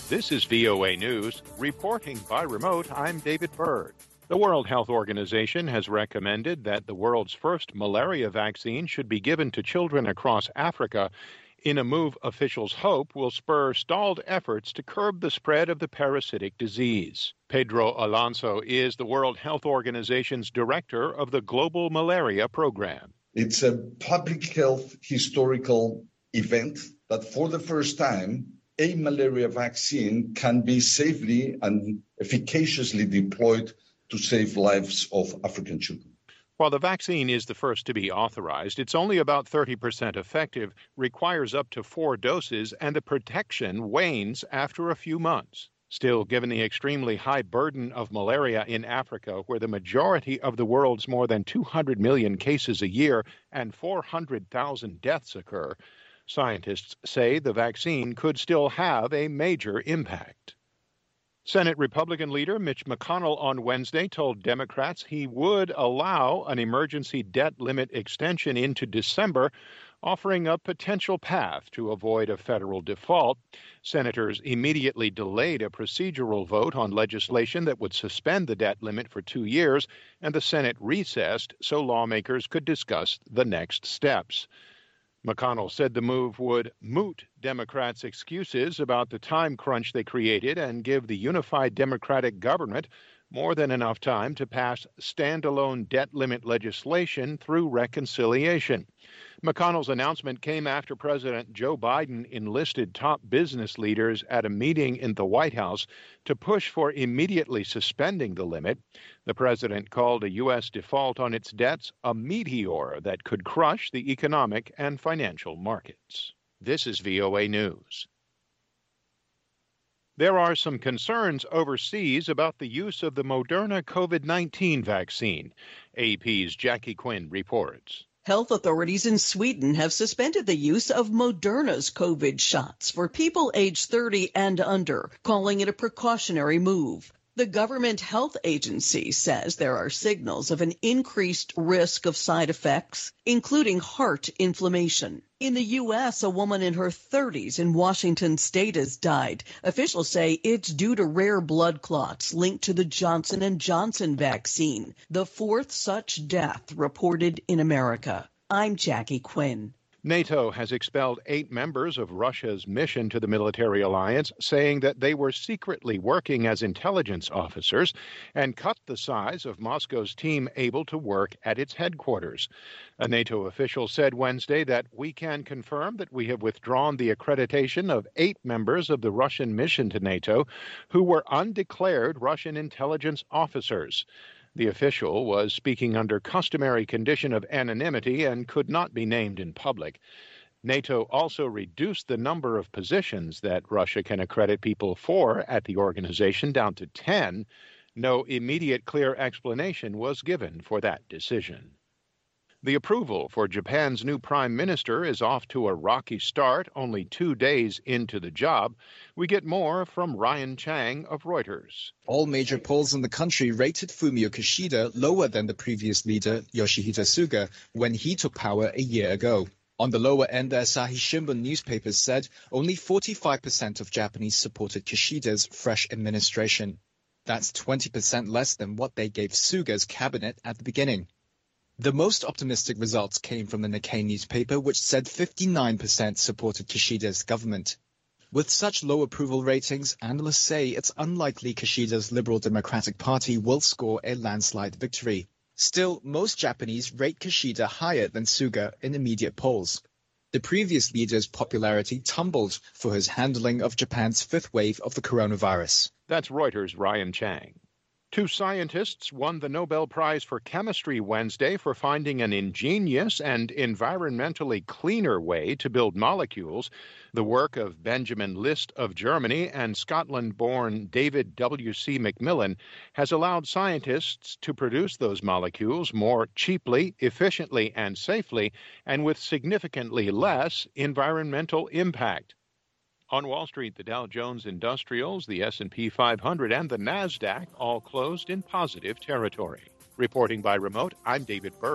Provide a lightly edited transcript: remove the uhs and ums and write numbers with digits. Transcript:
This is VOA News. Reporting by remote, I'm David Byrd. The World Health Organization has recommended that the world's first malaria vaccine should be given to children across Africa in a move officials hope will spur stalled efforts to curb the spread of the parasitic disease. Pedro Alonso is the World Health Organization's director of the Global Malaria Program. It's a public health historical event that for the first time, a malaria vaccine can be safely and efficaciously deployed to save lives of African children. While the vaccine is the first to be authorized, it's only about 30% effective, requires up to 4 doses, and the protection wanes after a few months. Still, given the extremely high burden of malaria in Africa, where the majority of the world's more than 200 million cases a year and 400,000 deaths occur, scientists say the vaccine could still have a major impact. Senate Republican leader Mitch McConnell on Wednesday told Democrats he would allow an emergency debt limit extension into December, offering a potential path to avoid a federal default. Senators immediately delayed a procedural vote on legislation that would suspend the debt limit for 2 years, and the Senate recessed so lawmakers could discuss the next steps. McConnell said the move would moot Democrats' excuses about the time crunch they created and give the unified Democratic government more than enough time to pass standalone debt limit legislation through reconciliation. McConnell's announcement came after President Joe Biden enlisted top business leaders at a meeting in the White House to push for immediately suspending the limit. The president called a U.S. default on its debts a meteor that could crush the economic and financial markets. This is VOA News. There are some concerns overseas about the use of the Moderna COVID-19 vaccine. AP's Jackie Quinn reports. Health authorities in Sweden have suspended the use of Moderna's COVID shots for people aged 30 and under, calling it a precautionary move. The government health agency says there are signals of an increased risk of side effects, including heart inflammation. In the U.S., a woman in her 30s in Washington state has died. Officials say it's due to rare blood clots linked to the Johnson & Johnson vaccine, the 4th such death reported in America. I'm Jackie Quinn. NATO has expelled 8 members of Russia's mission to the military alliance, saying that they were secretly working as intelligence officers, and cut the size of Moscow's team able to work at its headquarters. A NATO official said Wednesday that we can confirm that we have withdrawn the accreditation of 8 members of the Russian mission to NATO who were undeclared Russian intelligence officers. The official was speaking under customary condition of anonymity and could not be named in public. NATO also reduced the number of positions that Russia can accredit people for at the organization down to 10. No immediate clear explanation was given for that decision. The approval for Japan's new prime minister is off to a rocky start, only 2 days into the job. We get more from Ryan Chang of Reuters. All major polls in the country rated Fumio Kishida lower than the previous leader, Yoshihide Suga, when he took power a year ago. On the lower end, the Asahi Shimbun newspaper said only 45% of Japanese supported Kishida's fresh administration. That's 20% less than what they gave Suga's cabinet at the beginning. The most optimistic results came from the Nikkei newspaper, which said 59% supported Kishida's government. With such low approval ratings, analysts say it's unlikely Kishida's Liberal Democratic Party will score a landslide victory. Still, most Japanese rate Kishida higher than Suga in immediate polls. The previous leader's popularity tumbled for his handling of Japan's 5th wave of the coronavirus. That's Reuters' Ryan Chang. 2 scientists won the Nobel Prize for Chemistry Wednesday for finding an ingenious and environmentally cleaner way to build molecules. The work of Benjamin List of Germany and Scotland-born David W.C. Macmillan has allowed scientists to produce those molecules more cheaply, efficiently, and safely, and with significantly less environmental impact. On Wall Street, the Dow Jones Industrials, the S&P 500, and the NASDAQ all closed in positive territory. Reporting by remote, I'm David Byrd.